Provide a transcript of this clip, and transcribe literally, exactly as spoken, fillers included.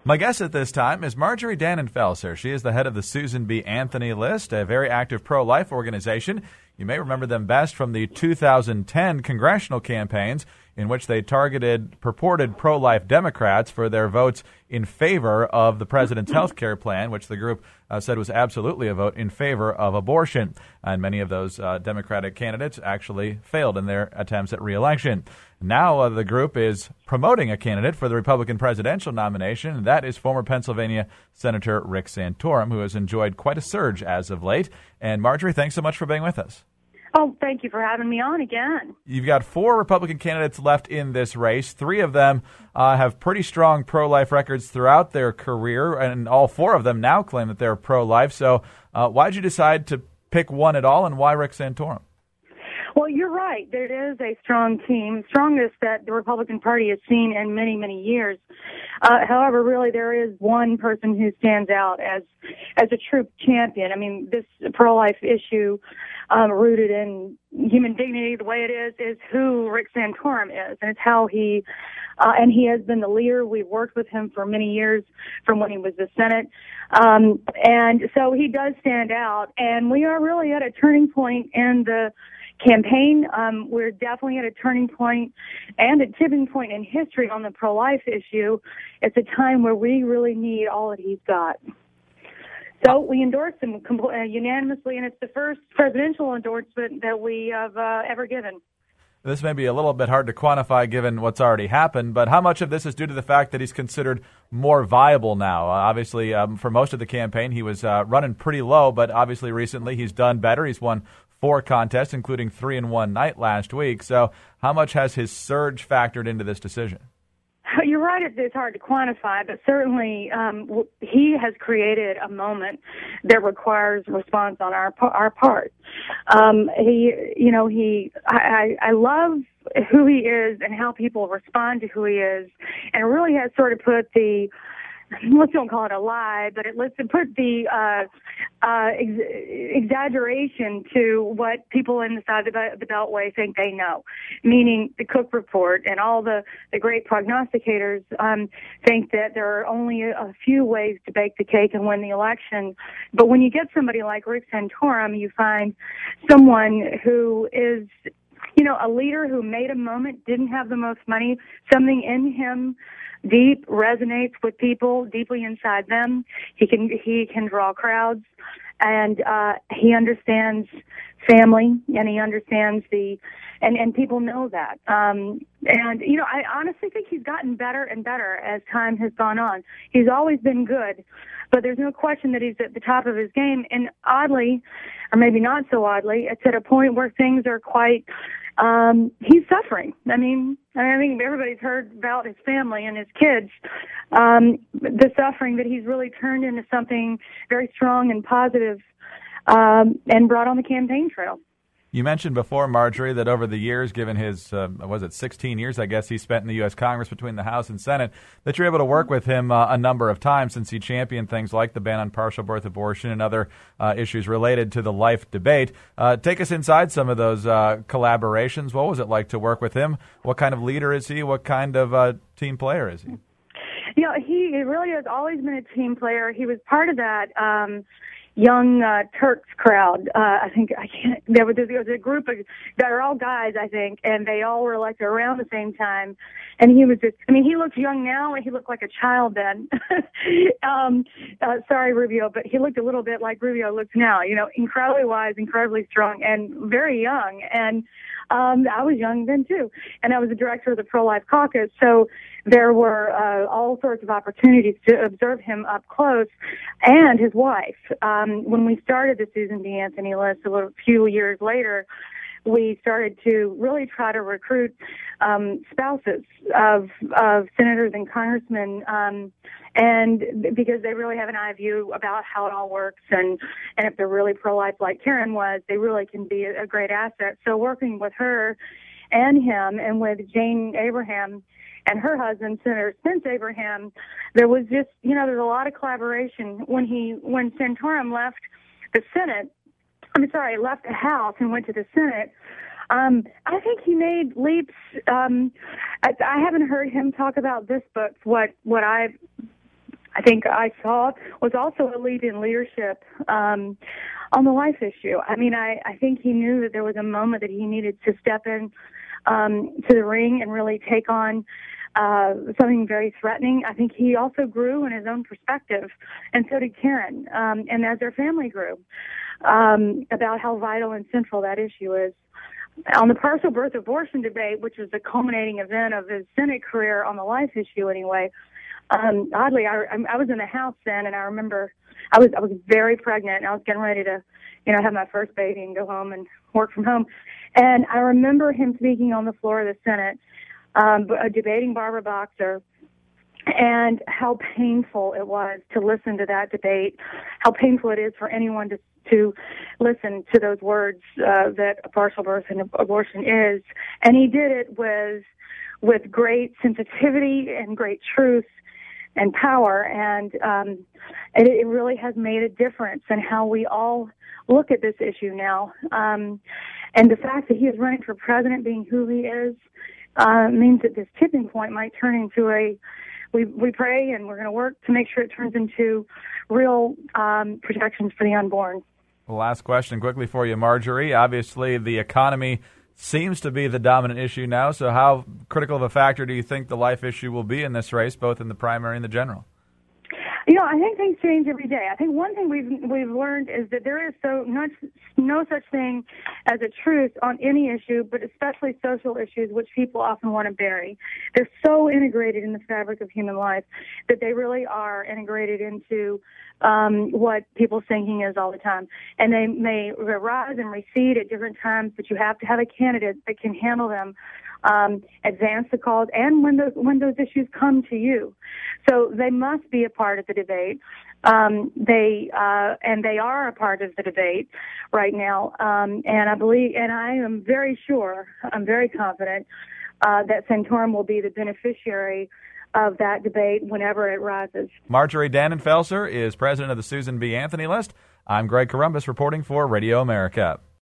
My guest at this time is Marjorie Dannenfelser. She is the head of the Susan B. Anthony List, a very active pro-life organization. You may remember them best from the two thousand ten congressional campaigns in which they targeted purported pro-life Democrats for their votes in favor of the president's health care plan, which the group uh, said was absolutely a vote in favor of abortion. And many of those uh, Democratic candidates actually failed in their attempts at re-election. Now uh, the group is promoting a candidate for the Republican presidential nomination, and that is former Pennsylvania Senator Rick Santorum, who has enjoyed quite a surge as of late. And Marjorie, thanks so much for being with us. Oh, thank you for having me on again. You've got four Republican candidates left in this race. Three of them uh, have pretty strong pro-life records throughout their career, and all four of them now claim that they're pro-life. So uh, why did you decide to pick one at all, and why Rick Santorum? Well, you're right. There is a strong team, strongest that the Republican Party has seen in many, many years. Uh, however, really, there is one person who stands out as as a true champion. I mean, this pro-life issue, um, rooted in human dignity, the way it is, is who Rick Santorum is, and it's how he, uh, and he has been the leader. We've worked with him for many years, from when he was the Senate, um, and so he does stand out. And we are really at a turning point in the campaign. Um, we're definitely at a turning point and a tipping point in history on the pro-life issue. It's a time where we really need all that he's got. So we endorsed him compl- uh, unanimously, and it's the first presidential endorsement that we have uh, ever given. This may be a little bit hard to quantify given what's already happened, but how much of this is due to the fact that he's considered more viable now? Uh, obviously, um, for most of the campaign, he was uh, running pretty low, but obviously recently he's done better. He's won four contests, including three in one night last week. So how much has his surge factored into this decision? You're right, it's hard to quantify, but certainly um, he has created a moment that requires response on our our part. Um, he, you know, he, I, I love who he is and how people respond to who he is, and it really has sort of put the, let's don't call it a lie, but it let's put the uh, uh, ex- exaggeration to what people inside the, the Beltway think they know, meaning the Cook Report and all the, the great prognosticators um, think that there are only a, a few ways to bake the cake and win the election. But when you get somebody like Rick Santorum, you find someone who is, you know, a leader who made a moment, didn't have the most money, something in him deep resonates with people deeply inside them. He can he can draw crowds, and uh, he understands family, and he understands the and and people know that. Um, and you know, I honestly think he's gotten better and better as time has gone on. He's always been good, but there's no question that he's at the top of his game. And oddly, or maybe not so oddly, it's at a point where things are quite. Um, he's suffering. I mean, I mean, I think everybody's heard about his family and his kids, um, the suffering that he's really turned into something very strong and positive, um, and brought on the campaign trail. You mentioned before, Marjorie, that over the years, given his, uh, was it sixteen years, I guess, he spent in the U S Congress between the House and Senate, that you're able to work with him uh, a number of times since he championed things like the ban on partial birth abortion and other uh, issues related to the life debate. Uh, take us inside some of those uh, collaborations. What was it like to work with him? What kind of leader is he? What kind of uh, team player is he? You know, he, he really has always been a team player. He was part of that um Young uh, Turks crowd. Uh, I think I can't. There was, there was a group of that are all guys, I think, and they all were elected around the same time. And he was just. I mean, he looks young now, and he looked like a child then. um, uh, sorry, Rubio, but he looked a little bit like Rubio looks now. You know, incredibly wise, incredibly strong, and very young. And um, I was young then too, and I was the director of the Pro-Life Caucus. So there were uh, all sorts of opportunities to observe him up close, and his wife. Um, when we started the Susan B. Anthony List a few years later, we started to really try to recruit um, spouses of of senators and congressmen, um, and because they really have an eye view about how it all works, and and if they're really pro-life like Karen was, they really can be a, a great asset. So working with her and him, and with Jane Abraham and her husband, Senator Spence Abraham, there was just, you know, there's a lot of collaboration. When he, when Santorum left the Senate, I'm sorry, left the House and went to the Senate, um, I think he made leaps. Um, I, I haven't heard him talk about this book, what, what I've I think I saw was also a lead in leadership um, on the life issue. I mean, I, I think he knew that there was a moment that he needed to step in um, to the ring and really take on uh, something very threatening. I think he also grew in his own perspective, and so did Karen, um, and as their family grew, um, about how vital and central that issue is. On the partial birth abortion debate, which was the culminating event of his Senate career on the life issue anyway, Um, oddly, I, I was in the house then, and I remember I was I was very pregnant, and I was getting ready to, you know, have my first baby and go home and work from home. And I remember him speaking on the floor of the Senate, um, debating Barbara Boxer, and how painful it was to listen to that debate, how painful it is for anyone to to listen to those words uh, that a partial birth and abortion is. And he did it with with great sensitivity and great truth and power, and um, it, it really has made a difference in how we all look at this issue now. Um, and the fact that he is running for president, being who he is, uh, means that this tipping point might turn into a, we, we pray and we're going to work to make sure it turns into real um, protections for the unborn. Last question quickly for you, Marjorie. Obviously, the economy seems to be the dominant issue now, so how critical of a factor do you think the life issue will be in this race, both in the primary and the general? You know, I think things change every day. I think one thing we've we've learned is that there is so not, no such thing as a truth on any issue, but especially social issues, which people often want to bury. They're so integrated in the fabric of human life that they really are integrated into um, what people's thinking is all the time. And they may rise and recede at different times, but you have to have a candidate that can handle them, um, advance the cause, and when those, when those issues come to you. So they must be a part of the debate. Um, they uh, and they are a part of the debate right now. Um, and I believe, and I am very sure, I'm very confident uh, that Santorum will be the beneficiary of that debate whenever it rises. Marjorie Dannenfelser is president of the Susan B. Anthony List. I'm Greg Corombos reporting for Radio America.